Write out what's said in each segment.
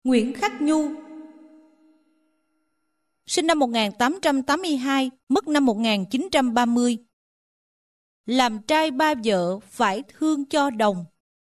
Nguyễn Khắc Nhu sinh năm 1882, mất năm 1930. Làm trai ba vợ phải thương cho đồng.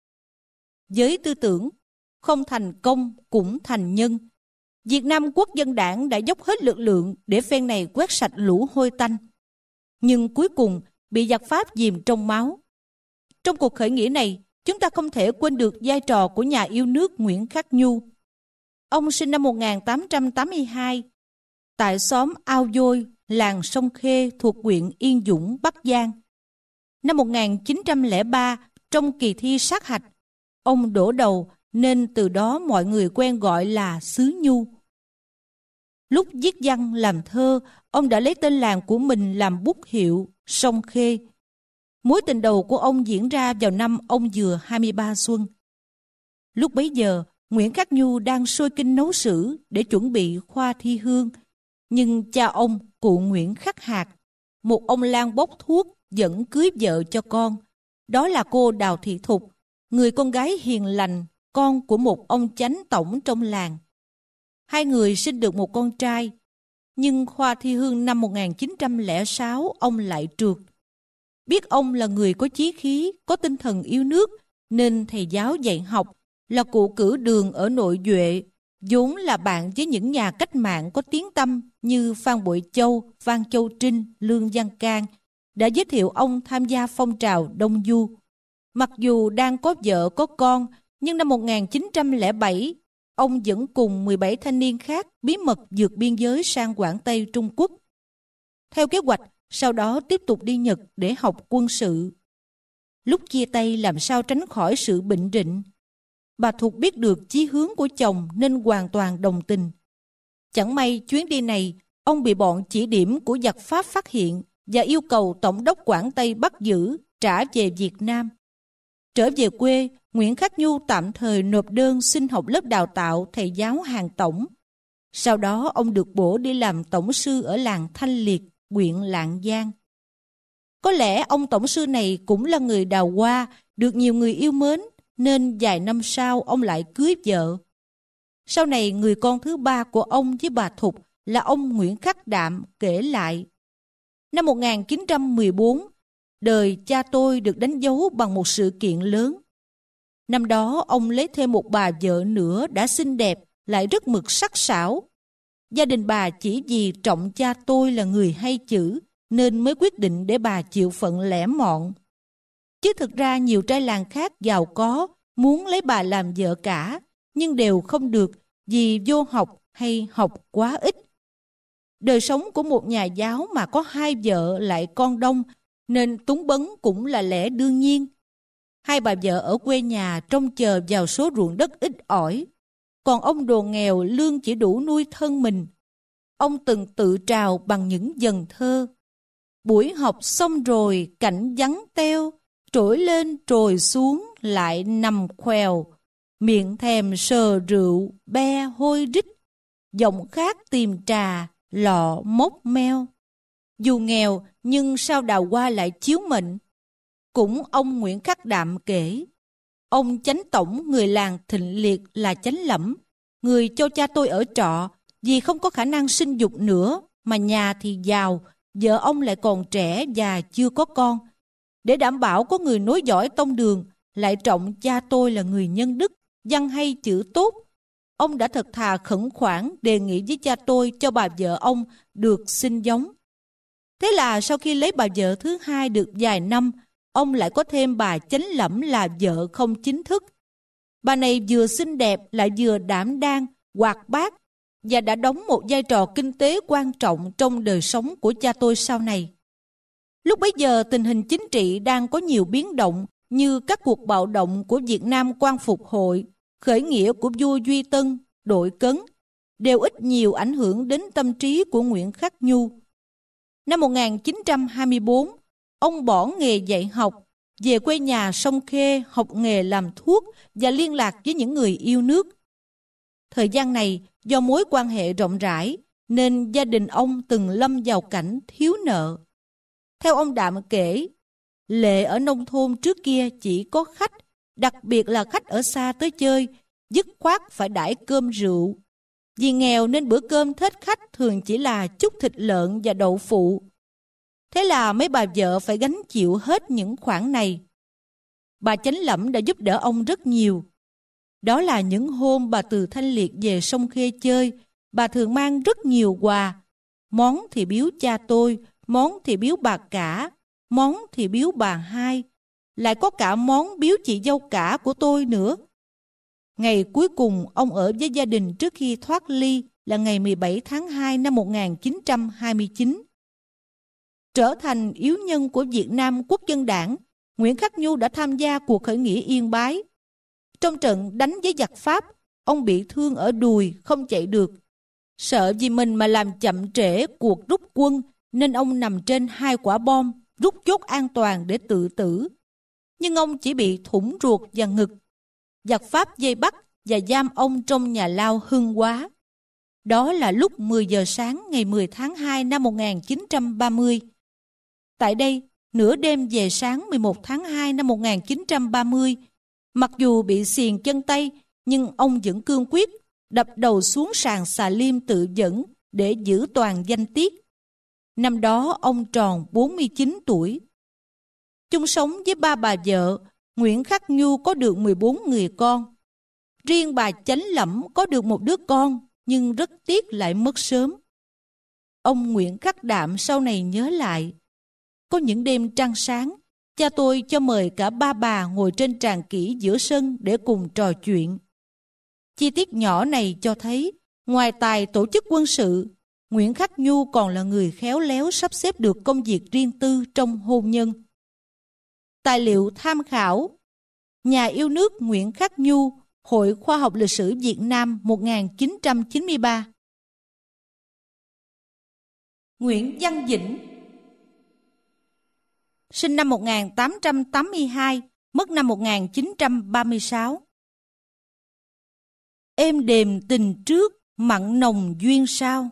Với tư tưởng không thành công cũng thành nhân, Việt Nam Quốc dân đảng đã dốc hết lực lượng để phen này quét sạch lũ hôi tanh. Nhưng cuối cùng bị giặc Pháp dìm trong máu. Trong cuộc khởi nghĩa này, chúng ta không thể quên được vai trò của nhà yêu nước Nguyễn Khắc Nhu. Ông sinh năm 1882 tại xóm Ao Dôi, làng Sông Khê thuộc huyện Yên Dũng, Bắc Giang. Năm 1903, trong kỳ thi sát hạch, ông đổ đầu nên từ đó mọi người quen gọi là xứ Nhu. Lúc viết văn làm thơ, ông đã lấy tên làng của mình làm bút hiệu Sông Khê. Mối tình đầu của ông diễn ra vào năm ông vừa 23 xuân. Lúc bấy giờ, Nguyễn Khắc Nhu đang sôi kinh nấu sử để chuẩn bị khoa thi hương. Nhưng cha ông, cụ Nguyễn Khắc Hạc, một ông lang bốc thuốc, vẫn cưới vợ cho con. Đó là cô Đào Thị Thục, người con gái hiền lành, con của một ông chánh tổng trong làng. Hai người sinh được một con trai. Nhưng khoa thi hương năm 1906 ông lại trượt. Biết ông là người có chí khí, có tinh thần yêu nước, nên thầy giáo dạy học là cụ Cử Đường ở Nội Duệ, vốn là bạn với những nhà cách mạng có tiếng tăm như Phan Bội Châu, Phan Châu Trinh, Lương Văn Can, đã giới thiệu ông tham gia phong trào Đông Du. Mặc dù đang có vợ có con, nhưng năm 1907, ông vẫn cùng 17 thanh niên khác bí mật vượt biên giới sang Quảng Tây Trung Quốc. Theo kế hoạch, sau đó tiếp tục đi Nhật để học quân sự. Lúc chia tay làm sao tránh khỏi sự bệnh rịnh. Bà Thục biết được chí hướng của chồng nên hoàn toàn đồng tình. Chẳng may chuyến đi này, ông bị bọn chỉ điểm của giặc Pháp phát hiện và yêu cầu Tổng đốc Quảng Tây bắt giữ, trả về Việt Nam. Trở về quê, Nguyễn Khắc Nhu tạm thời nộp đơn xin học lớp đào tạo thầy giáo hàng tổng. Sau đó ông được bổ đi làm tổng sư ở làng Thanh Liệt, huyện Lạng Giang. Có lẽ ông tổng sư này cũng là người đào hoa, được nhiều người yêu mến, nên vài năm sau ông lại cưới vợ. Sau này người con thứ ba của ông với bà Thục là ông Nguyễn Khắc Đạm kể lại. Năm 1914, đời cha tôi được đánh dấu bằng một sự kiện lớn. Năm đó ông lấy thêm một bà vợ nữa đã xinh đẹp, lại rất mực sắc sảo. Gia đình bà chỉ vì trọng cha tôi là người hay chữ, nên mới quyết định để bà chịu phận lẻ mọn. Chứ thực ra nhiều trai làng khác giàu có, muốn lấy bà làm vợ cả, nhưng đều không được vì vô học hay học quá ít. Đời sống của một nhà giáo mà có hai vợ lại con đông, nên túng bấn cũng là lẽ đương nhiên. Hai bà vợ ở quê nhà trông chờ vào số ruộng đất ít ỏi, còn ông đồ nghèo lương chỉ đủ nuôi thân mình. Ông từng tự trào bằng những dần thơ. Buổi học xong rồi cảnh vắng teo, trỗi lên trồi xuống lại nằm khoèo, miệng thèm sờ rượu be hôi rít, giọng khát tìm trà lọ mốc meo. Dù nghèo nhưng sao đào hoa lại chiếu mệnh. Cũng ông Nguyễn Khắc Đạm kể, ông chánh tổng người làng Thịnh Liệt là chánh lẫm, người cho cha tôi ở trọ vì không có khả năng sinh dục nữa, mà nhà thì giàu, vợ ông lại còn trẻ và chưa có con. Để đảm bảo có người nối dõi tông đường, lại trọng cha tôi là người nhân đức, văn hay chữ tốt, ông đã thật thà khẩn khoản đề nghị với cha tôi cho bà vợ ông được sinh giống. Thế là sau khi lấy bà vợ thứ hai được vài năm, ông lại có thêm bà chánh lẫm là vợ không chính thức. Bà này vừa xinh đẹp lại vừa đảm đang, hoạt bát và đã đóng một vai trò kinh tế quan trọng trong đời sống của cha tôi sau này. Lúc bấy giờ tình hình chính trị đang có nhiều biến động, như các cuộc bạo động của Việt Nam Quang Phục Hội, khởi nghĩa của vua Duy Tân, Đội Cấn, đều ít nhiều ảnh hưởng đến tâm trí của Nguyễn Khắc Nhu. Năm 1924, ông bỏ nghề dạy học, về quê nhà Sông Khê học nghề làm thuốc và liên lạc với những người yêu nước. Thời gian này, do mối quan hệ rộng rãi, nên gia đình ông từng lâm vào cảnh thiếu nợ. Theo ông Đạm kể, lệ ở nông thôn trước kia chỉ có khách, đặc biệt là khách ở xa tới chơi, dứt khoát phải đãi cơm rượu. Vì nghèo nên bữa cơm thết khách thường chỉ là chút thịt lợn và đậu phụ. Thế là mấy bà vợ phải gánh chịu hết những khoản này. Bà Chánh Lẫm đã giúp đỡ ông rất nhiều. Đó là những hôm bà từ Thanh Liệt về sông Khê chơi, bà thường mang rất nhiều quà. Món thì biếu cha tôi, món thì biếu bà cả, món thì biếu bà hai, lại có cả món biếu chị dâu cả của tôi nữa. Ngày cuối cùng ông ở với gia đình trước khi thoát ly là ngày 17 tháng 2 năm 1929. Trở thành yếu nhân của Việt Nam Quốc dân Đảng, Nguyễn Khắc Nhu đã tham gia cuộc khởi nghĩa Yên Bái. Trong trận đánh với giặc Pháp, ông bị thương ở đùi, không chạy được. Sợ vì mình mà làm chậm trễ cuộc rút quân, nên ông nằm trên 2 quả bom, rút chốt an toàn để tự tử. Nhưng ông chỉ bị thủng ruột và ngực. Giặc Pháp vây bắt và giam ông trong nhà lao Hưng Hóa. Đó là lúc 10 giờ sáng ngày 10 tháng 2 năm 1930. Tại đây, nửa đêm về sáng 11 tháng 2 năm 1930, mặc dù bị xiềng chân tay, nhưng ông vẫn cương quyết, đập đầu xuống sàn xà lim tự dẫn để giữ toàn danh tiết. Năm đó ông tròn 49 tuổi. Chung sống với 3 bà vợ, Nguyễn Khắc Nhu có được 14 người con. Riêng bà Chánh Lẫm có được một đứa con, nhưng rất tiếc lại mất sớm. Ông Nguyễn Khắc Đạm sau này nhớ lại, có những đêm trăng sáng, cha tôi cho mời cả 3 bà ngồi trên tràng kỷ giữa sân để cùng trò chuyện. Chi tiết nhỏ này cho thấy, ngoài tài tổ chức quân sự, Nguyễn Khắc Nhu còn là người khéo léo sắp xếp được công việc riêng tư trong hôn nhân. Tài liệu tham khảo: Nhà yêu nước Nguyễn Khắc Nhu, Hội Khoa học Lịch sử Việt Nam 1993. Nguyễn Văn Dĩnh, sinh năm 1882, mất năm 1936. Êm đềm tình trước, mặn nồng duyên sau.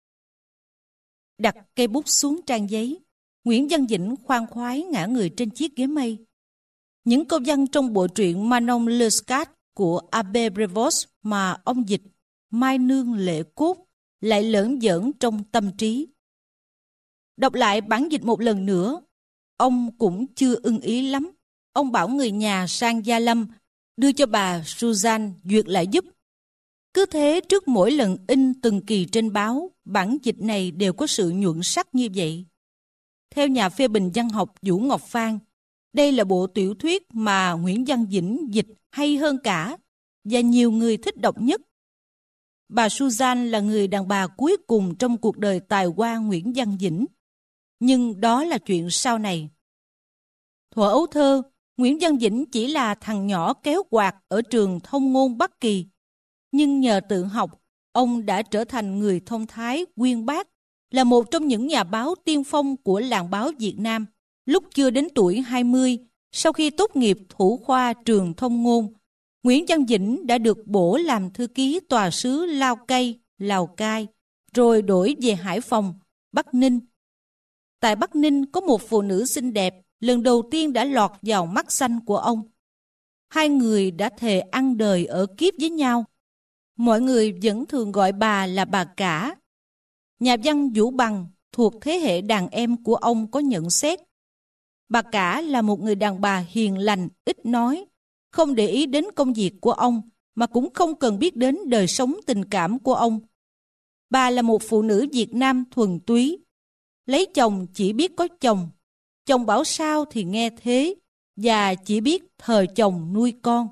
Đặt cây bút xuống trang giấy, Nguyễn Văn Dĩnh khoan khoái ngả người trên chiếc ghế mây. Những câu văn trong bộ truyện Manon Lescaut của Abbé Prévost mà ông dịch Mai Nương Lệ Cốt lại lởn vởn trong tâm trí. Đọc lại bản dịch một lần nữa, ông cũng chưa ưng ý lắm. Ông bảo người nhà sang Gia Lâm đưa cho bà Suzanne duyệt lại giúp. Cứ thế trước mỗi lần in từng kỳ trên báo, bản dịch này đều có sự nhuận sắc như vậy. Theo nhà phê bình văn học Vũ Ngọc Phan, đây là bộ tiểu thuyết mà Nguyễn Văn Dĩnh dịch hay hơn cả và nhiều người thích đọc nhất. Bà Suzanne là người đàn bà cuối cùng trong cuộc đời tài hoa Nguyễn Văn Dĩnh. Nhưng đó là chuyện sau này. Thuở ấu thơ, Nguyễn Văn Dĩnh chỉ là thằng nhỏ kéo quạt ở trường Thông ngôn Bắc Kỳ. Nhưng nhờ tự học, ông đã trở thành người thông thái, uyên bác, là một trong những nhà báo tiên phong của làng báo Việt Nam. Lúc chưa đến tuổi 20, sau khi tốt nghiệp thủ khoa trường Thông ngôn, Nguyễn Văn Dĩnh đã được bổ làm thư ký tòa sứ Lao Cai, Lào Cai, rồi đổi về Hải Phòng, Bắc Ninh. Tại Bắc Ninh có một phụ nữ xinh đẹp, lần đầu tiên đã lọt vào mắt xanh của ông. Hai người đã thề ăn đời ở kiếp với nhau. Mọi người vẫn thường gọi bà là bà cả. Nhà văn Vũ Bằng thuộc thế hệ đàn em của ông có nhận xét: bà cả là một người đàn bà hiền lành, ít nói, không để ý đến công việc của ông, mà cũng không cần biết đến đời sống tình cảm của ông. Bà là một phụ nữ Việt Nam thuần túy. Lấy chồng chỉ biết có chồng, chồng bảo sao thì nghe thế, và chỉ biết thờ chồng nuôi con.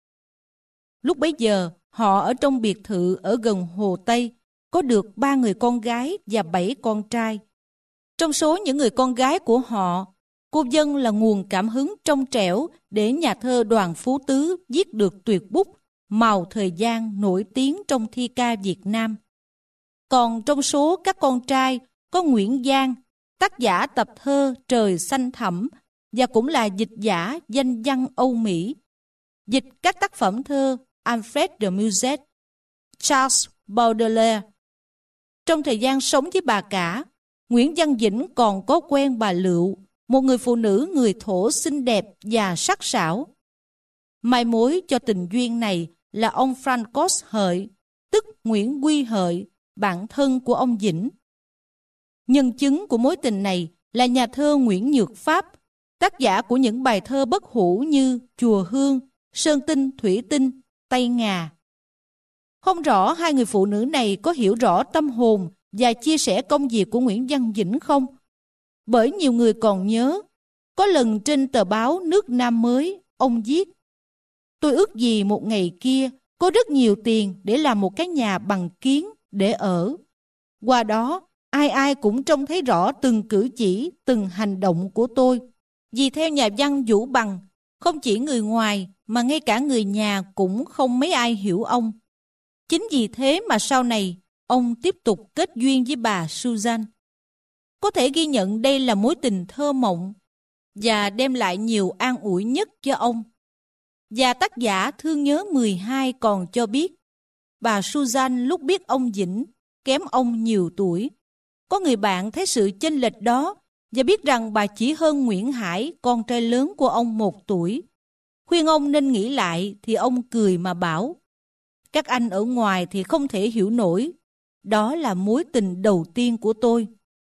Lúc bấy giờ, họ ở trong biệt thự ở gần Hồ Tây, có được 3 người con gái và 7 con trai. Trong số những người con gái của họ, cô Vân là nguồn cảm hứng trong trẻo để nhà thơ Đoàn Phú Tứ viết được tuyệt bút Màu Thời Gian nổi tiếng trong thi ca Việt Nam. Còn trong số các con trai có Nguyễn Giang, tác giả tập thơ Trời Xanh Thẳm và cũng là dịch giả danh văn Âu Mỹ, dịch các tác phẩm thơ Alfred de Musset, Charles Baudelaire. Trong thời gian sống với bà cả, Nguyễn Văn Dĩnh còn có quen bà Lựu, một người phụ nữ người Thổ xinh đẹp và sắc sảo. Mai mối cho tình duyên này là ông Francois Hợi, tức Nguyễn Quy Hợi, bạn thân của ông Dĩnh. Nhân chứng của mối tình này là nhà thơ Nguyễn Nhược Pháp, tác giả của những bài thơ bất hủ như Chùa Hương, Sơn Tinh, Thủy Tinh, Tây Ngà. Không rõ hai người phụ nữ này có hiểu rõ tâm hồn và chia sẻ công việc của Nguyễn Văn Dĩnh không? Bởi nhiều người còn nhớ, có lần trên tờ báo Nước Nam Mới, ông viết: tôi ước gì một ngày kia có rất nhiều tiền để làm một cái nhà bằng kiến để ở. Qua đó, ai ai cũng trông thấy rõ từng cử chỉ, từng hành động của tôi. Vì theo nhà văn Vũ Bằng, không chỉ người ngoài mà ngay cả người nhà cũng không mấy ai hiểu ông. Chính vì thế mà sau này, ông tiếp tục kết duyên với bà Suzanne. Có thể ghi nhận đây là mối tình thơ mộng và đem lại nhiều an ủi nhất cho ông. Và tác giả Thương Nhớ 12 còn cho biết, bà Suzanne lúc biết ông Dĩnh kém ông nhiều tuổi. Có người bạn thấy sự chênh lệch đó và biết rằng bà chỉ hơn Nguyễn Hải, con trai lớn của ông 1 tuổi. Khuyên ông nên nghĩ lại thì ông cười mà bảo: các anh ở ngoài thì không thể hiểu nổi. Đó là mối tình đầu tiên của tôi.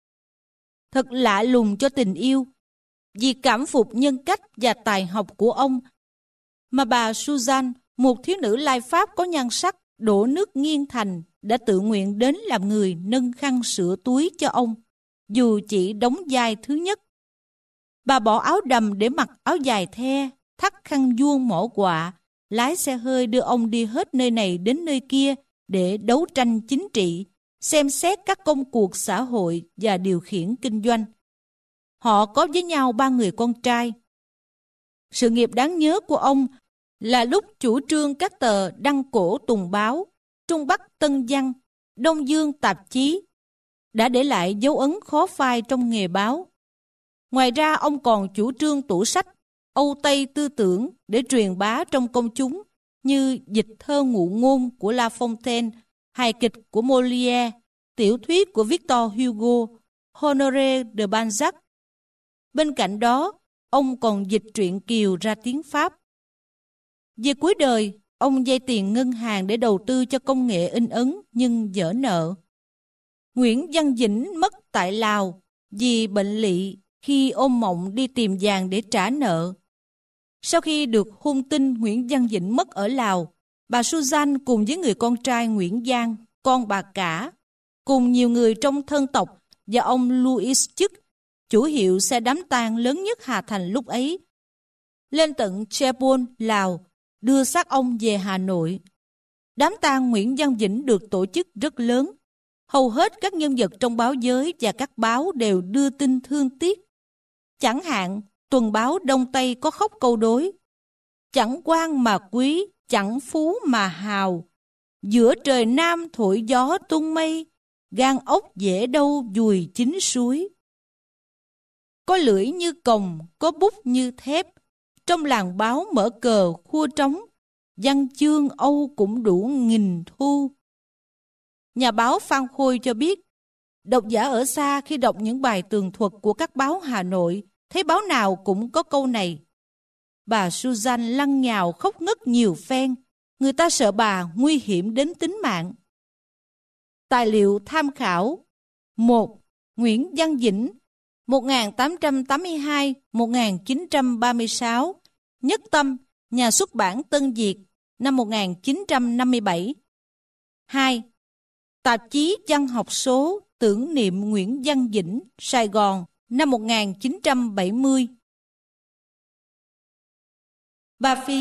Thật lạ lùng cho tình yêu. Vì cảm phục nhân cách và tài học của ông mà bà Suzanne, một thiếu nữ Lai Pháp có nhan sắc, đổ nước nghiêng thành, đã tự nguyện đến làm người nâng khăn sửa túi cho ông, dù chỉ đóng vai thứ nhất. Bà bỏ áo đầm để mặc áo dài the, thắt khăn vuông mỏ quạ, lái xe hơi đưa ông đi hết nơi này đến nơi kia để đấu tranh chính trị, xem xét các công cuộc xã hội và điều khiển kinh doanh. Họ có với nhau 3 người con trai. Sự nghiệp đáng nhớ của ông là lúc chủ trương các tờ Đăng Cổ Tùng Báo, Trung Bắc Tân Văn, Đông Dương Tạp Chí, đã để lại dấu ấn khó phai trong nghề báo. Ngoài ra, ông còn chủ trương tủ sách Âu Tây tư tưởng để truyền bá trong công chúng, như dịch thơ ngụ ngôn của La Fontaine, hài kịch của Molière, tiểu thuyết của Victor Hugo, Honoré de Balzac. Bên cạnh đó, ông còn dịch truyện Kiều ra tiếng Pháp. Về cuối đời, ông vay tiền ngân hàng để đầu tư cho công nghệ in ấn nhưng vỡ nợ. Nguyễn Văn Dĩnh mất tại Lào vì bệnh lị khi ôm mộng đi tìm vàng để trả nợ. Sau khi được hung tin Nguyễn Văn Dĩnh mất ở Lào, bà Suzanne cùng với người con trai Nguyễn Giang, con bà cả, cùng nhiều người trong thân tộc và ông Louis Chức, chủ hiệu xe đám tang lớn nhất Hà Thành lúc ấy, lên tận Chebon, Lào, đưa xác ông về Hà Nội. Đám tang Nguyễn Văn Dĩnh được tổ chức rất lớn. Hầu hết các nhân vật trong báo giới và các báo đều đưa tin thương tiếc. Chẳng hạn, tuần báo Đông Tây có khóc câu đối: chẳng quan mà quý, chẳng phú mà hào, giữa trời Nam thổi gió tung mây, gan ốc dễ đâu dùi chín suối. Có lưỡi như còng, có bút như thép, trong làng báo mở cờ khua trống, văn chương Âu cũng đủ nghìn thu. Nhà báo Phan Khôi cho biết, độc giả ở xa khi đọc những bài tường thuật của các báo Hà Nội, thấy báo nào cũng có câu này. Bà Suzanne lăn nhào khóc ngất nhiều phen, người ta sợ bà nguy hiểm đến tính mạng. Tài liệu tham khảo: 1. Nguyễn Văn Dĩnh, 1882-1936, Nhất Tâm, Nhà xuất bản Tân Việt, năm 1957. 2. Tạp chí Văn học số tưởng niệm Nguyễn Văn Dĩnh, Sài Gòn, năm 1970. Bà Phi,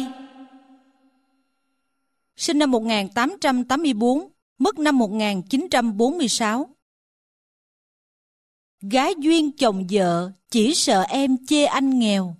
sinh năm 1884, mất năm 1946. Gái duyên chồng vợ, chỉ sợ em chê anh nghèo.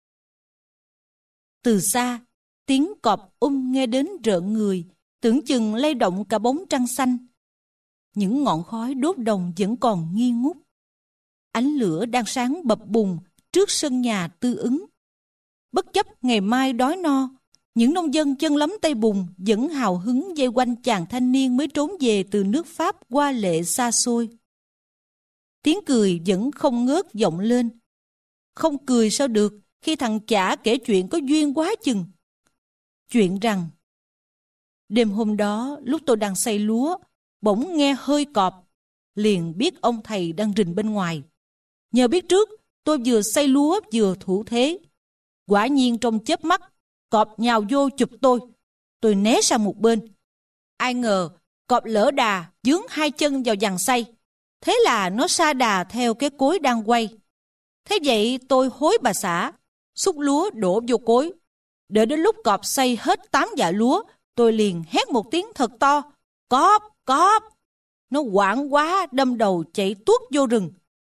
Từ xa, tiếng cọp nghe đến rợn người, tưởng chừng lay động cả bóng trăng xanh. Những ngọn khói đốt đồng vẫn còn nghi ngút. Ánh lửa đang sáng bập bùng trước sân nhà Tư Ứng. Bất chấp ngày mai đói no, những nông dân chân lấm tay bùn vẫn hào hứng vây quanh chàng thanh niên mới trốn về từ nước Pháp hoa lệ xa xôi. Tiếng cười vẫn không ngớt vọng lên. Không cười sao được khi thằng chả kể chuyện có duyên quá chừng. Chuyện rằng Đêm hôm đó, lúc tôi đang xay lúa, bỗng nghe hơi cọp, liền biết ông thầy đang rình bên ngoài. Nhờ biết trước, tôi vừa xay lúa vừa thủ thế. Quả nhiên trong chớp mắt, cọp nhào vô chụp tôi. Tôi né sang một bên. Ai ngờ, cọp lỡ đà, vướng hai chân vào giằng xay. Thế là nó sa đà theo cái cối đang quay. Thế vậy tôi hối bà xã, xúc lúa đổ vô cối. Đợi đến lúc cọp xay hết 8 dạ lúa, tôi liền hét một tiếng thật to. Cọp, cọp! Nó hoảng quá, đâm đầu chạy tuốt vô rừng.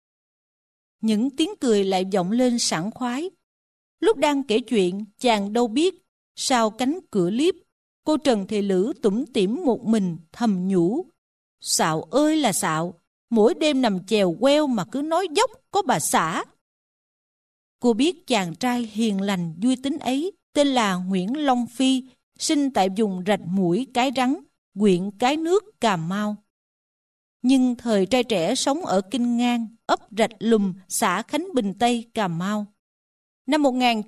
Những tiếng cười lại vọng lên sảng khoái. Lúc đang kể chuyện, chàng đâu biết, sau cánh cửa liếp, cô Trần Thị Lữ tủm tỉm một mình thầm nhủ. Xạo ơi là xạo, mỗi đêm nằm chèo queo mà cứ nói dốc có bà xã. Cô biết chàng trai hiền lành vui tính ấy tên là Nguyễn Long Phi, sinh tại vùng Rạch Mũi Cái Rắn, huyện Cái Nước, Cà Mau. Nhưng thời trai trẻ sống ở Kinh Ngan, ấp Rạch Lùm, xã Khánh Bình Tây, Cà Mau. Năm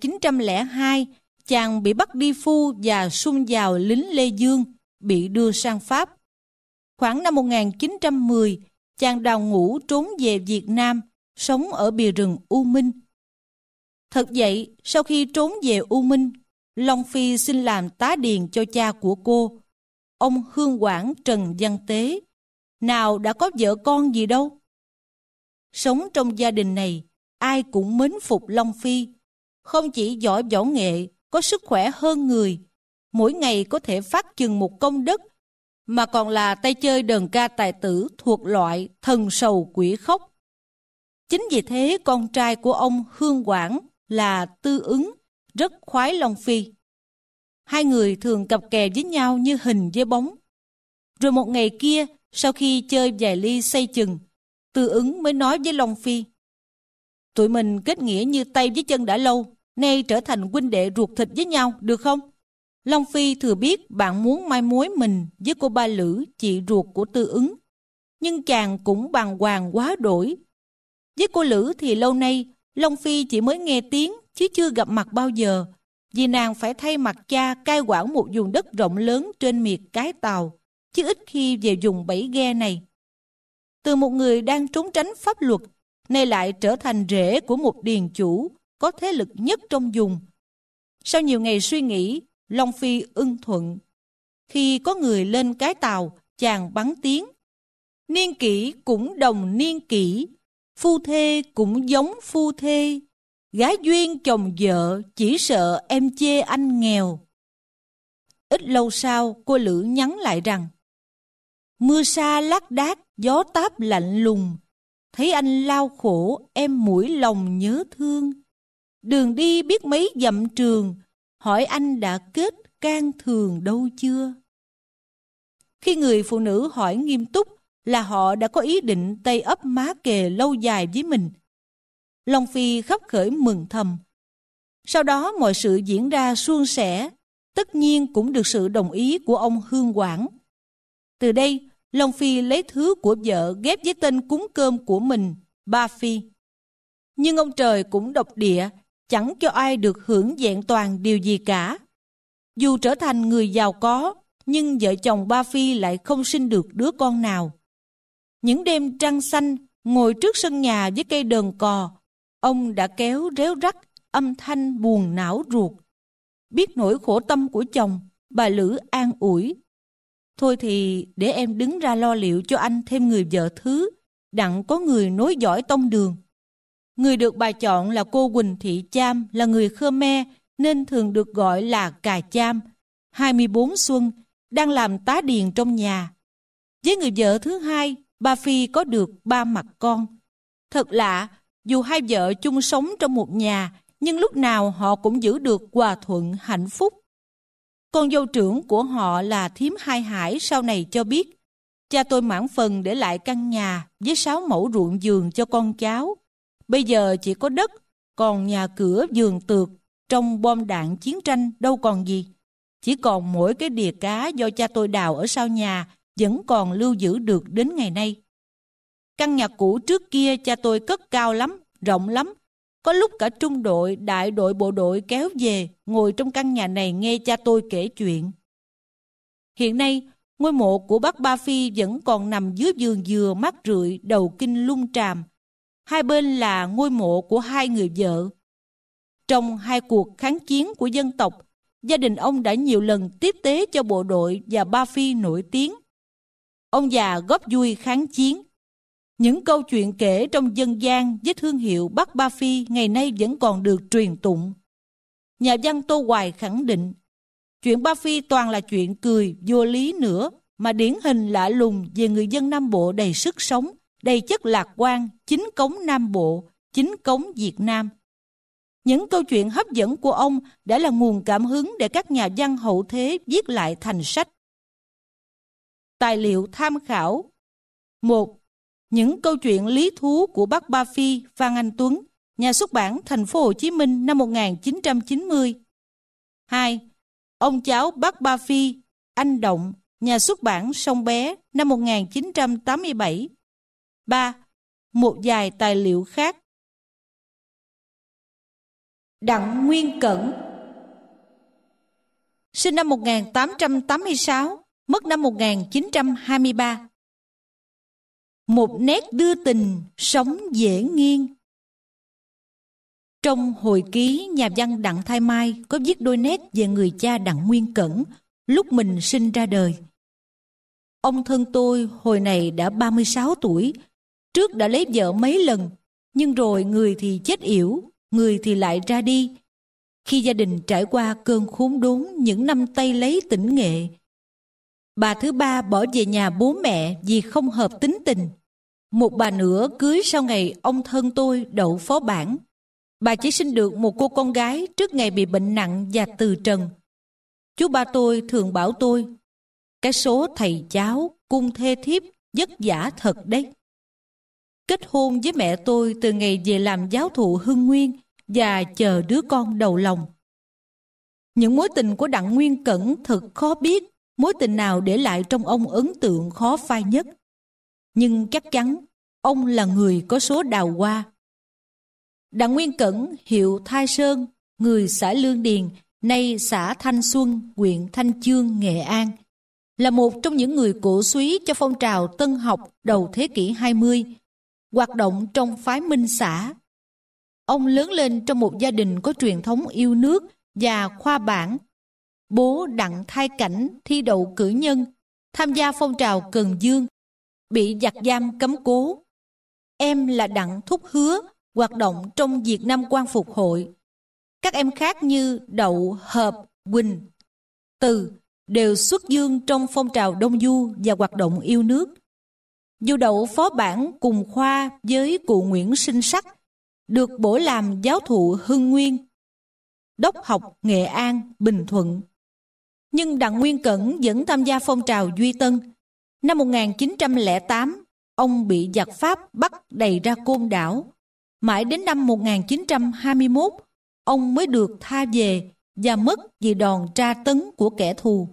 1902, chàng bị bắt đi phu và xung vào lính Lê Dương, bị đưa sang Pháp. Khoảng năm 1910, chàng đào ngũ trốn về Việt Nam, sống ở bìa rừng U Minh. Thật vậy, sau khi trốn về U Minh, Long Phi xin làm tá điền cho cha của cô, ông Hương Quảng Trần Văn Tế. Nào đã có vợ con gì đâu. Sống trong gia đình này, ai cũng mến phục Long Phi. Không chỉ giỏi võ nghệ, có sức khỏe hơn người, mỗi ngày có thể phát chừng một công đất, mà còn là tay chơi đờn ca tài tử thuộc loại thần sầu quỷ khóc. Chính vì thế con trai của ông Hương Quảng là Tư Ứng rất khoái Long Phi. Hai người thường cặp kè với nhau như hình với bóng. Rồi một ngày kia, sau khi chơi vài ly say chừng, Tư Ứng mới nói với Long Phi: Tụi mình kết nghĩa như tay với chân đã lâu, nay trở thành huynh đệ ruột thịt với nhau, được không? Long Phi thừa biết bạn muốn mai mối mình với cô Ba Lữ, chị ruột của Tư Ứng. Nhưng chàng cũng bàng hoàng quá đổi. Với cô Lữ thì lâu nay, Long Phi chỉ mới nghe tiếng chứ chưa gặp mặt bao giờ, vì nàng phải thay mặt cha cai quản một vùng đất rộng lớn trên miệt Cái Tàu, chứ ít khi về vùng Bảy Ghe này. Từ một người đang trốn tránh pháp luật, nay lại trở thành rể của một điền chủ có thế lực nhất trong vùng. Sau nhiều ngày suy nghĩ, Long Phi ưng thuận. Khi có người lên Cái Tàu, chàng bắn tiếng: Niên kỷ cũng đồng niên kỷ, phu thê cũng giống phu thê, gái duyên chồng vợ chỉ sợ em chê anh nghèo. Ít lâu sau, cô Lữ nhắn lại rằng: Mưa sa lác đác, gió táp lạnh lùng, thấy anh lao khổ em mũi lòng nhớ thương. Đường đi biết mấy dặm trường, hỏi anh đã kết can thường đâu chưa. Khi người phụ nữ hỏi nghiêm túc là họ đã có ý định tay ấp má kề lâu dài với mình. Long Phi khấp khởi mừng thầm. Sau đó mọi sự diễn ra suôn sẻ, tất nhiên cũng được sự đồng ý của ông Hương Quảng. Từ đây, Long Phi lấy thứ của vợ ghép với tên cúng cơm của mình, Ba Phi. Nhưng ông trời cũng độc địa, chẳng cho ai được hưởng vẹn toàn điều gì cả. Dù trở thành người giàu có, nhưng vợ chồng Ba Phi lại không sinh được đứa con nào. Những đêm trăng xanh, ngồi trước sân nhà với cây đờn cò, ông đã kéo réo rắt âm thanh buồn não ruột. Biết nỗi khổ tâm của chồng, bà Lữ an ủi: Thôi thì để em đứng ra lo liệu cho anh thêm người vợ thứ, đặng có người nối dõi tông đường. Người được bà chọn là cô Quỳnh Thị Cham, là người Khmer nên thường được gọi là Cà Cham, 24 xuân, đang làm tá điền trong nhà. Với người vợ thứ hai, Ba Phi có được 3 mặt con. Thật lạ, dù hai vợ chung sống trong một nhà, nhưng lúc nào họ cũng giữ được hòa thuận hạnh phúc. Con dâu trưởng của họ là thím Hai Hải sau này cho biết: Cha tôi mãn phần để lại căn nhà với 6 mẫu ruộng vườn cho con cháu. Bây giờ chỉ có đất, còn nhà cửa vườn tược trong bom đạn chiến tranh đâu còn gì. Chỉ còn mỗi cái đìa cá do cha tôi đào ở sau nhà vẫn còn lưu giữ được đến ngày nay. Căn nhà cũ trước kia cha tôi cất cao lắm, rộng lắm. Có lúc cả trung đội, đại đội bộ đội kéo về, ngồi trong căn nhà này nghe cha tôi kể chuyện. Hiện nay, ngôi mộ của bác Ba Phi vẫn còn nằm dưới vườn dừa mát rượi đầu kinh Lung Tràm. Hai bên là ngôi mộ của hai người vợ. Trong hai cuộc kháng chiến của dân tộc, gia đình ông đã nhiều lần tiếp tế cho bộ đội và Ba Phi nổi tiếng. Ông già góp vui kháng chiến. Những câu chuyện kể trong dân gian với thương hiệu Bắc Ba Phi ngày nay vẫn còn được truyền tụng. Nhà văn Tô Hoài khẳng định, chuyện Ba Phi toàn là chuyện cười, vô lý nữa, mà điển hình lạ lùng về người dân Nam Bộ đầy sức sống, đầy chất lạc quan, chính cống Nam Bộ, chính cống Việt Nam. Những câu chuyện hấp dẫn của ông đã là nguồn cảm hứng để các nhà văn hậu thế viết lại thành sách. Tài liệu tham khảo: 1. Những câu chuyện lý thú của bác Ba Phi, Phan Anh Tuấn, nhà xuất bản Thành phố Hồ Chí Minh năm 1990. 2. Ông cháu bác Ba Phi, Anh Động, nhà xuất bản Sông Bé năm 1987. 3. Một vài tài liệu khác. Đặng Nguyên Cẩn, sinh năm 1886, mất năm 1923. Một nét đưa tình, sống dễ nghiêng. Trong hồi ký, nhà văn Đặng Thái Mai có viết đôi nét về người cha Đặng Nguyên Cẩn lúc mình sinh ra đời. Ông thân tôi hồi này đã 36 tuổi, trước đã lấy vợ mấy lần, nhưng rồi người thì chết yểu, người thì lại ra đi. Khi gia đình trải qua cơn khốn đốn những năm Tây lấy tỉnh Nghệ, bà thứ ba bỏ về nhà bố mẹ vì không hợp tính tình. Một bà nữa cưới sau ngày ông thân tôi đậu phó bản. Bà chỉ sinh được một cô con gái trước ngày bị bệnh nặng và từ trần. Chú ba tôi thường bảo tôi, cái số thầy cháu, cung thê thiếp vất vả thật đấy. Kết hôn với mẹ tôi từ ngày về làm giáo thụ Hưng Nguyên và chờ đứa con đầu lòng. Những mối tình của Đặng Nguyên Cẩn thật khó biết mối tình nào để lại trong ông ấn tượng khó phai nhất. Nhưng chắc chắn ông là người có số đào hoa. Đặng Nguyên Cẩn, hiệu Thai Sơn, người xã Lương Điền, nay xã Thanh Xuân, huyện Thanh Chương, Nghệ An, là một trong những người cổ súy cho phong trào tân học đầu thế kỷ 20, hoạt động trong phái Minh xã. Ông lớn lên trong một gia đình có truyền thống yêu nước và khoa bảng. Bố Đặng Thái Cảnh thi đậu cử nhân, tham gia phong trào Cần Dương, bị giặc giam cấm cố. Em là Đặng Thúc Hứa, hoạt động trong Việt Nam Quan Phục Hội. Các em khác như Đậu, Hợp, Quỳnh, Từ đều xuất dương trong phong trào Đông Du và hoạt động yêu nước. Dù đậu phó bản cùng khoa với cụ Nguyễn Sinh Sắc, được bổ làm giáo thụ Hưng Nguyên, đốc học Nghệ An, Bình Thuận. Nhưng Đặng Nguyên Cẩn vẫn tham gia phong trào Duy Tân. Năm 1908, ông bị giặc Pháp bắt đày ra Côn Đảo. Mãi đến năm 1921, ông mới được tha về và mất vì đòn tra tấn của kẻ thù.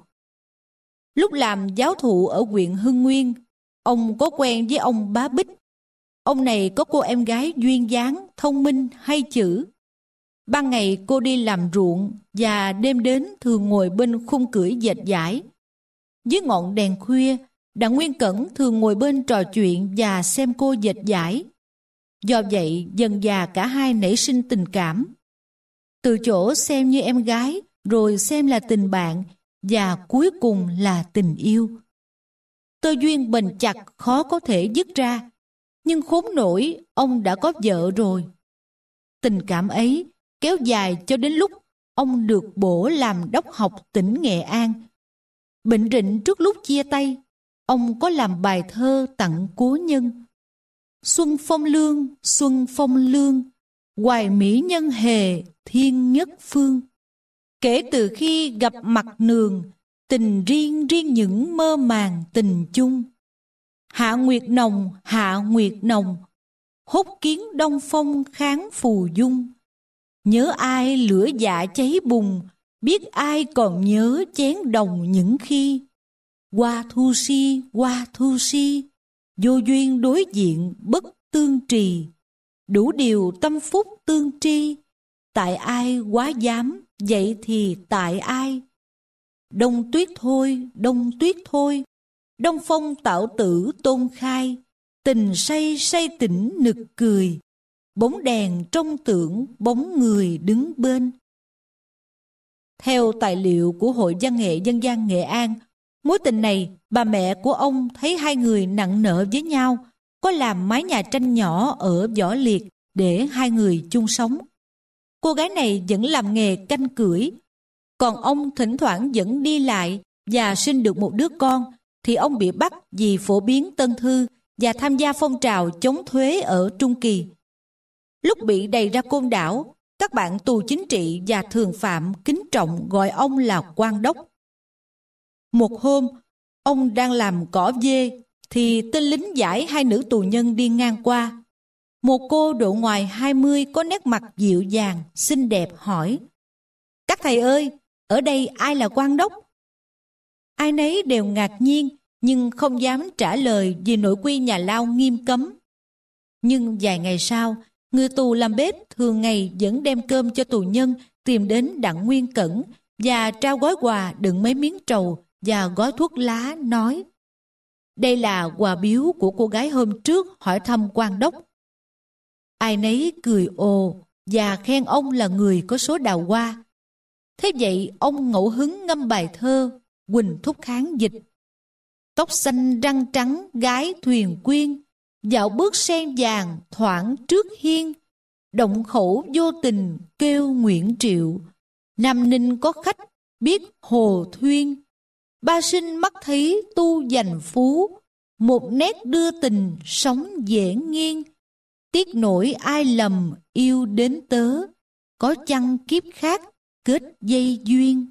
Lúc làm giáo thụ ở huyện Hưng Nguyên, ông có quen với ông Bá Bích. Ông này có cô em gái duyên dáng, thông minh, hay chữ. Ban ngày cô đi làm ruộng và đêm đến thường ngồi bên khung cưỡi dệt vải. Dưới ngọn đèn khuya, Đặng Nguyên Cẩn thường ngồi bên trò chuyện và xem cô dệt vải. Do vậy, dần dà cả hai nảy sinh tình cảm. Từ chỗ xem như em gái, rồi xem là tình bạn, và cuối cùng là tình yêu. Tơ duyên bền chặt khó có thể dứt ra, nhưng khốn nổi ông đã có vợ rồi. Tình cảm ấy kéo dài cho đến lúc ông được bổ làm đốc học tỉnh Nghệ An. Bệnh rịnh trước lúc chia tay, ông có làm bài thơ tặng cố nhân. Xuân phong lương, hoài mỹ nhân hề thiên nhất phương. Kể từ khi gặp mặt nường, tình riêng những mơ màng tình chung. Hạ nguyệt nồng, hốt kiến đông phong kháng phù dung. Nhớ ai lửa dạ cháy bùng, biết ai còn nhớ chén đồng những khi. Hoa thu si, vô duyên đối diện bất tương trì. Đủ điều tâm phúc tương tri, tại ai quá dám, vậy thì tại ai. đông tuyết thôi, đông tuyết thôi. Đông phong tạo tử tôn khai, tình say say tỉnh nực cười. Bóng đèn trong tưởng bóng người đứng bên. Theo tài liệu của Hội Văn nghệ Dân gian Nghệ An, mối tình này bà mẹ của ông thấy hai người nặng nợ với nhau, có làm mái nhà tranh nhỏ ở Võ Liệt để hai người chung sống. Cô gái này vẫn làm nghề canh cưỡi, còn ông thỉnh thoảng vẫn đi lại và sinh được một đứa con, thì ông bị bắt vì phổ biến Tân Thư và tham gia phong trào chống thuế ở Trung Kỳ. Lúc bị đày ra Côn Đảo, các bạn tù chính trị và thường phạm kính trọng gọi ông là quan đốc. Một hôm, ông đang làm cỏ dê, thì tên lính giải hai nữ tù nhân đi ngang qua. Một cô độ ngoài 20 có nét mặt dịu dàng, xinh đẹp hỏi: "Các thầy ơi, ở đây ai là quan đốc?" Ai nấy đều ngạc nhiên, nhưng không dám trả lời vì nội quy nhà lao nghiêm cấm. Nhưng vài ngày sau, người tù làm bếp thường ngày vẫn đem cơm cho tù nhân tìm đến Đặng Nguyên Cẩn và trao gói quà đựng mấy miếng trầu và gói thuốc lá, nói: "Đây là quà biếu của cô gái hôm trước hỏi thăm quan đốc." Ai nấy cười ồ và khen ông là người có số đào hoa. Thế vậy ông ngẫu hứng ngâm bài thơ Huỳnh Thúc Kháng dịch: "Tóc xanh răng trắng gái thuyền quyên, dạo bước sen vàng thoảng trước hiên. Động khẩu vô tình kêu Nguyễn Triệu, Nam Ninh có khách biết Hồ Thuyên. Ba sinh mắt thấy tu dành phú, một nét đưa tình sống dễ nghiêng. Tiếc nổi ai lầm yêu đến tớ, có chăng kiếp khác kết dây duyên."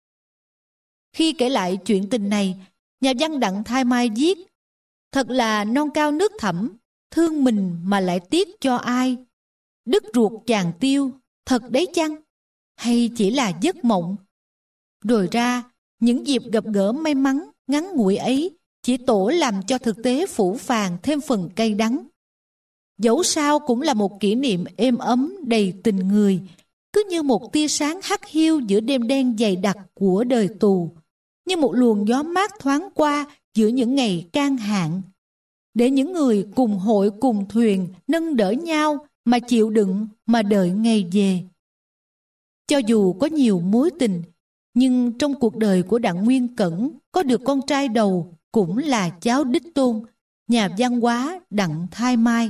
Khi kể lại chuyện tình này, nhà văn Đặng Thái Mai viết: "Thật là non cao nước thẳm, thương mình mà lại tiếc cho ai. Đứt ruột chàng tiêu, thật đấy chăng? Hay chỉ là giấc mộng?" Rồi ra, những dịp gặp gỡ may mắn ngắn ngủi ấy chỉ tổ làm cho thực tế phũ phàng thêm phần cay đắng. Dẫu sao cũng là một kỷ niệm êm ấm đầy tình người, cứ như một tia sáng hắt hiu giữa đêm đen dày đặc của đời tù, như một luồng gió mát thoáng qua giữa những ngày can hạn, để những người cùng hội cùng thuyền nâng đỡ nhau mà chịu đựng mà đợi ngày về. Cho dù có nhiều mối tình, nhưng trong cuộc đời của Đặng Nguyên Cẩn có được con trai đầu cũng là cháu đích tôn, nhà văn hóa Đặng Thái Mai.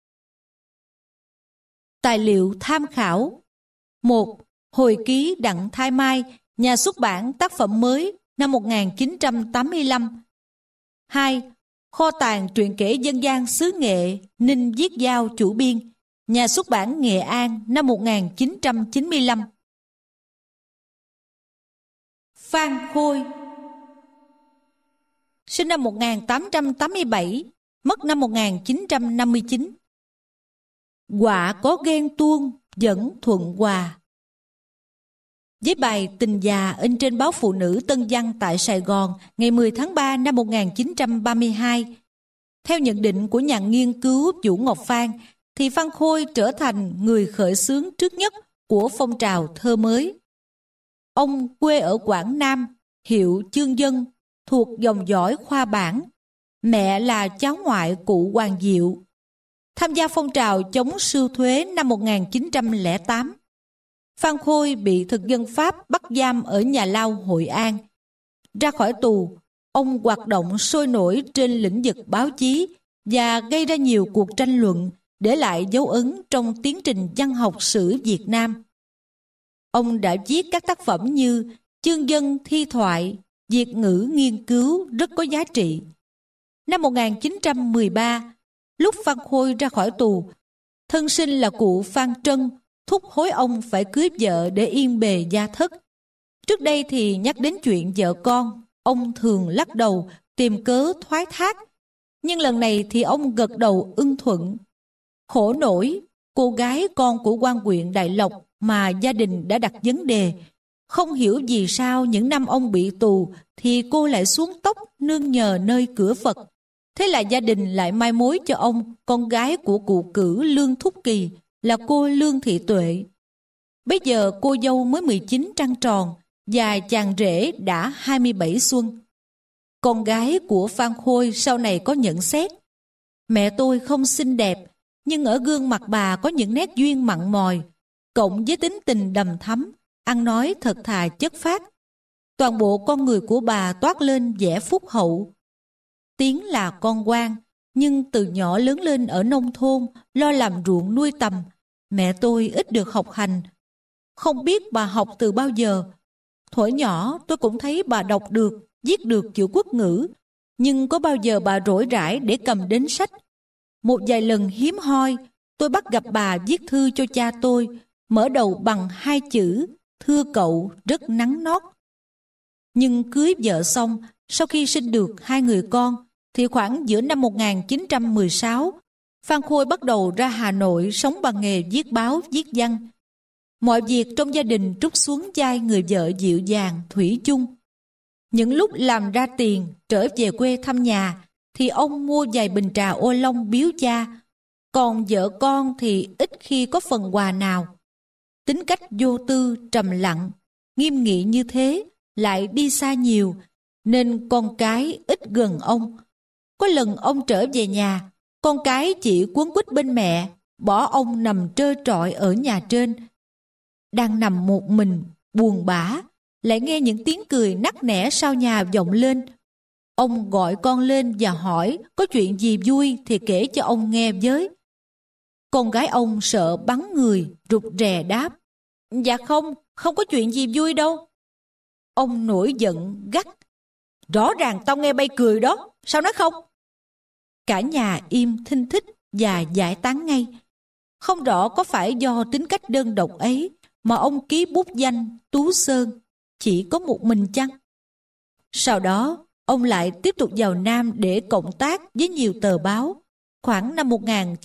Tài liệu tham khảo: 1. Hồi ký Đặng Thái Mai, nhà xuất bản tác phẩm mới năm 1985. 2. Kho tàng truyện kể dân gian xứ Nghệ, Ninh Viết Giao chủ biên, nhà xuất bản Nghệ An năm 1995. Phan Khôi, sinh năm 1887, mất năm 1959. Họa có ghen tuông, vẫn thuận hòa. Với bài Tình già in trên báo Phụ nữ Tân Văn tại Sài Gòn ngày 10 tháng 3 năm 1932, theo nhận định của nhà nghiên cứu Vũ Ngọc Phan, thì Phan Khôi trở thành người khởi xướng trước nhất của phong trào thơ mới. Ông quê ở Quảng Nam, hiệu Chương Dân, thuộc dòng dõi Khoa Bản. Mẹ là cháu ngoại cụ Hoàng Diệu. Tham gia phong trào chống sưu thuế năm 1908. Phan Khôi bị thực dân Pháp bắt giam ở nhà lao Hội An. Ra khỏi tù, ông hoạt động sôi nổi trên lĩnh vực báo chí và gây ra nhiều cuộc tranh luận, để lại dấu ấn trong tiến trình văn học sử Việt Nam. Ông đã viết các tác phẩm như Chương Dân thi thoại, Việt ngữ nghiên cứu rất có giá trị. Năm 1913, lúc Phan Khôi ra khỏi tù, thân sinh là cụ Phan Trân thúc hối ông phải cưới vợ để yên bề gia thất. Trước đây thì nhắc đến chuyện vợ con, ông thường lắc đầu tìm cớ thoái thác. Nhưng lần này thì ông gật đầu ưng thuận. Khổ nổi, cô gái con của quan huyện Đại Lộc mà gia đình đã đặt vấn đề. Không hiểu vì sao những năm ông bị tù thì cô lại xuống tóc nương nhờ nơi cửa Phật. Thế là gia đình lại mai mối cho ông con gái của cụ cử Lương Thúc Kỳ, là cô Lương Thị Tuệ. Bây giờ cô dâu mới 19 trăng tròn, và chàng rể đã 27 xuân. Con gái của Phan Khôi sau này có nhận xét: mẹ tôi không xinh đẹp, nhưng ở gương mặt bà có những nét duyên mặn mòi, cộng với tính tình đầm thắm, ăn nói thật thà chất phác. Toàn bộ con người của bà toát lên vẻ phúc hậu. Tiến là con quan, nhưng từ nhỏ lớn lên ở nông thôn, lo làm ruộng nuôi tầm. Mẹ tôi ít được học hành. Không biết bà học từ bao giờ. Thuở nhỏ tôi cũng thấy bà đọc được, viết được chữ quốc ngữ, nhưng có bao giờ bà rỗi rãi để cầm đến sách. Một vài lần hiếm hoi, tôi bắt gặp bà viết thư cho cha tôi, mở đầu bằng 2 chữ: thưa cậu, rất nắng nót. Nhưng cưới vợ xong, sau khi sinh được 2 người con, thì khoảng giữa năm 1916, Phan Khôi bắt đầu ra Hà Nội sống bằng nghề viết báo, viết văn. Mọi việc trong gia đình trút xuống vai người vợ dịu dàng, thủy chung. Những lúc làm ra tiền, trở về quê thăm nhà, thì ông mua vài bình trà ô long biếu cha. Còn vợ con thì ít khi có phần quà nào. Tính cách vô tư, trầm lặng, nghiêm nghị như thế, lại đi xa nhiều, nên con cái ít gần ông. Có lần ông trở về nhà, con cái chỉ quấn quýt bên mẹ, bỏ ông nằm trơ trọi ở nhà trên. Đang nằm một mình, buồn bã, lại nghe những tiếng cười nắc nẻ sau nhà vọng lên. Ông gọi con lên và hỏi có chuyện gì vui thì kể cho ông nghe với. Con gái ông sợ bắn người, rụt rè đáp: dạ không có chuyện gì vui đâu. Ông nổi giận gắt: rõ ràng tao nghe bay cười đó, sao nói không? Cả nhà im thinh thích và giải tán ngay. Không rõ có phải do tính cách đơn độc ấy mà ông ký bút danh Tú Sơn chỉ có một mình chăng? Sau đó, ông lại tiếp tục vào Nam để cộng tác với nhiều tờ báo. Khoảng năm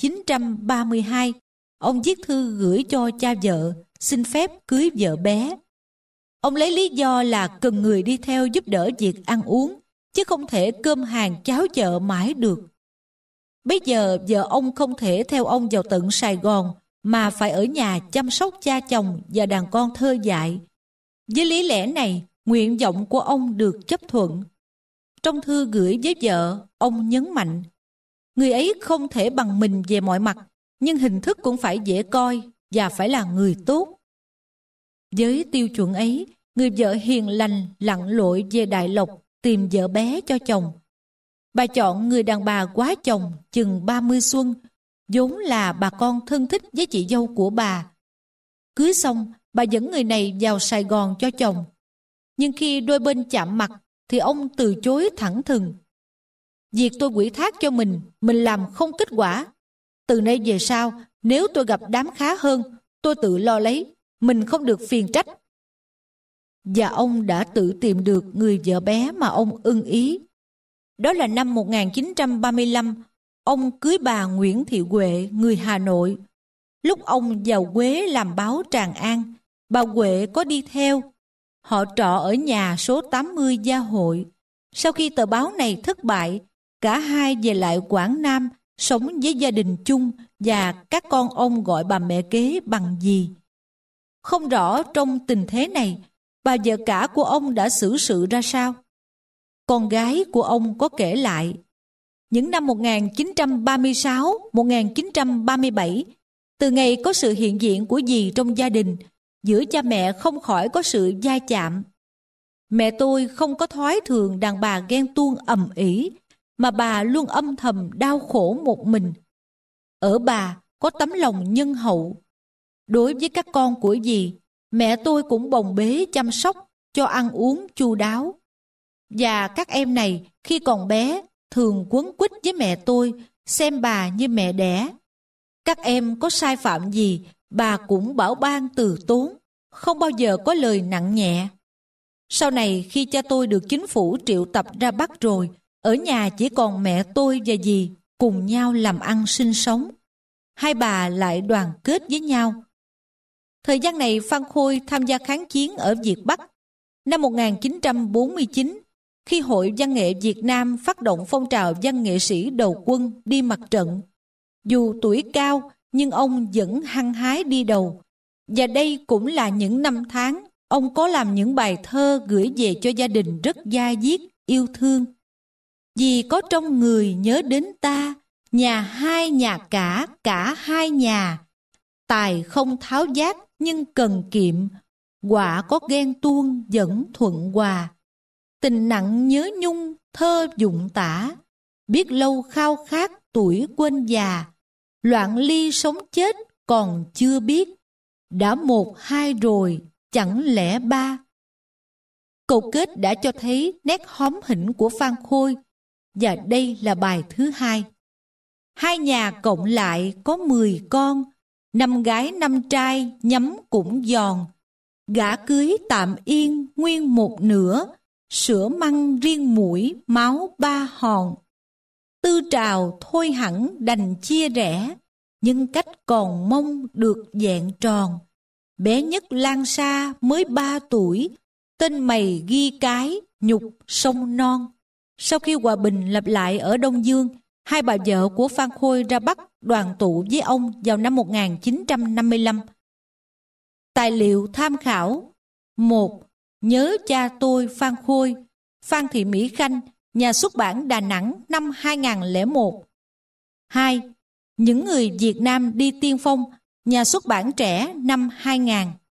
1932, ông viết thư gửi cho cha vợ, xin phép cưới vợ bé. Ông lấy lý do là cần người đi theo giúp đỡ việc ăn uống, chứ không thể cơm hàng cháo chợ mãi được. Bây giờ vợ ông không thể theo ông vào tận Sài Gòn, mà phải ở nhà chăm sóc cha chồng và đàn con thơ dại. Với lý lẽ này, nguyện vọng của ông được chấp thuận. Trong thư gửi với vợ, ông nhấn mạnh: người ấy không thể bằng mình về mọi mặt, nhưng hình thức cũng phải dễ coi và phải là người tốt. Với tiêu chuẩn ấy, người vợ hiền lành lặn lội về Đại Lộc tìm vợ bé cho chồng. Bà chọn người đàn bà quá chồng chừng 30 xuân, vốn là bà con thân thích với chị dâu của bà. Cưới xong, bà dẫn người này vào Sài Gòn cho chồng. Nhưng khi đôi bên chạm mặt thì ông từ chối thẳng thừng: việc tôi ủy thác cho mình làm không kết quả. Từ nay về sau, nếu tôi gặp đám khá hơn, tôi tự lo lấy, mình không được phiền trách. Và ông đã tự tìm được người vợ bé mà ông ưng ý. Đó là năm 1935, ông cưới bà Nguyễn Thị Huệ, người Hà Nội. Lúc ông vào Quế làm báo Tràng An, bà Huệ có đi theo. Họ trọ ở nhà số 80 Gia Hội. Sau khi tờ báo này thất bại, cả hai về lại Quảng Nam, sống với gia đình chung và các con ông gọi bà mẹ kế bằng dì. Không rõ trong tình thế này, bà vợ cả của ông đã xử sự ra sao. Con gái của ông có kể lại: những năm 1936-1937, từ ngày có sự hiện diện của dì trong gia đình, giữa cha mẹ không khỏi có sự va chạm. Mẹ tôi không có thói thường đàn bà ghen tuông ầm ĩ, mà bà luôn âm thầm đau khổ một mình. Ở bà có tấm lòng nhân hậu. Đối với các con của dì, mẹ tôi cũng bồng bế chăm sóc, cho ăn uống chu đáo. Và các em này khi còn bé thường quấn quýt với mẹ tôi, xem bà như mẹ đẻ. Các em có sai phạm gì, bà cũng bảo ban từ tốn, không bao giờ có lời nặng nhẹ. Sau này khi cha tôi được chính phủ triệu tập ra Bắc rồi, ở nhà chỉ còn mẹ tôi và dì cùng nhau làm ăn sinh sống. Hai bà lại đoàn kết với nhau. Thời gian này Phan Khôi tham gia kháng chiến ở Việt Bắc. Năm 1949, khi Hội Văn nghệ Việt Nam phát động phong trào văn nghệ sĩ đầu quân đi mặt trận. Dù tuổi cao, nhưng ông vẫn hăng hái đi đầu. Và đây cũng là những năm tháng ông có làm những bài thơ gửi về cho gia đình rất da diết, yêu thương. Vì có trong người nhớ đến ta, nhà hai nhà cả hai nhà. Tài không tháo vát nhưng cần kiệm, quả có ghen tuông vẫn thuận hòa. Tình nặng nhớ nhung thơ dụng tả, biết lâu khao khát tuổi quên già. Loạn ly sống chết còn chưa biết, đã một hai rồi chẳng lẽ ba. Câu kết đã cho thấy nét hóm hỉnh của Phan Khôi, và đây là bài thứ hai. Hai nhà cộng lại có 10 con, 5 gái 5 trai nhắm cũng giòn. Gả cưới tạm yên nguyên một nửa, sữa măng riêng mũi máu 3 hòn. Tư trào thôi hẳn đành chia rẽ, nhưng cách còn mong được vẹn tròn. Bé nhất Lan Sa mới 3 tuổi, tên mày ghi cái nhục sông non. Sau khi hòa bình lập lại ở Đông Dương, hai bà vợ của Phan Khôi ra Bắc đoàn tụ với ông vào năm 1955. Tài liệu tham khảo: 1. Nhớ cha tôi Phan Khôi, Phan Thị Mỹ Khanh, Nhà xuất bản Đà Nẵng năm 2001. 2. Những người Việt Nam đi tiên phong, Nhà xuất bản Trẻ năm 2000.